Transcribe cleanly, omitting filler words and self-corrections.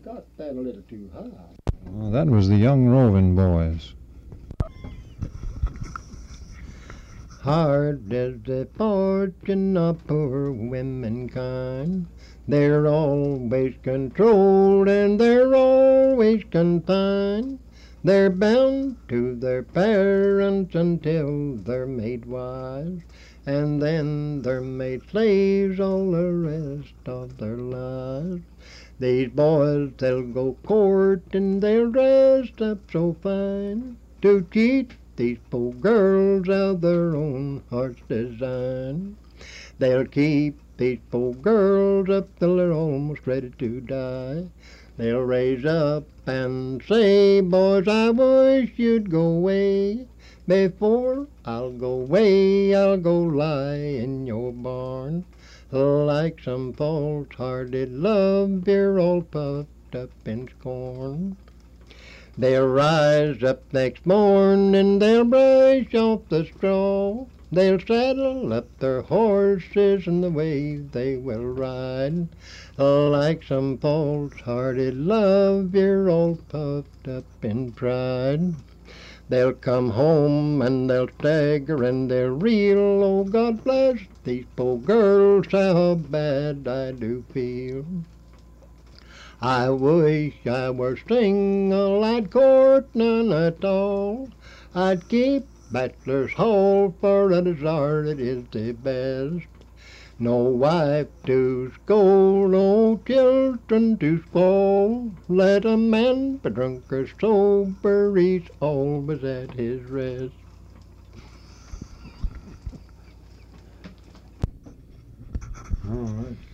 got that a little too high. Well, that was the Young Roving Boys. Hard is the fortune of poor womankind. They're always controlled and they're always confined. They're bound to their parents until they're made wise, and then they're made slaves all the rest of their lives. These boys, they'll go courting, they'll dress up so fine to cheat these poor girls of their own heart's design. They'll keep these poor girls up till they're almost ready to die. They'll raise up and say, boys, I wish you'd go away. Before I'll go away, I'll go lie in your barn. Like some false-hearted love, you're all puffed up in scorn. They'll rise up next morning, they'll brush off the straw. They'll saddle up their horses and away they will ride. Like some false-hearted love, you're all puffed up in pride. They'll come home and they'll stagger and they'll reel. Oh, God bless these poor girls, how bad I do feel. I wish I were single, I'd court none at all. I'd keep bachelor's hall, for a desire it is the best. No wife to scold, no children to spoil. Let a man be drunk or sober, he's always at his rest. All right.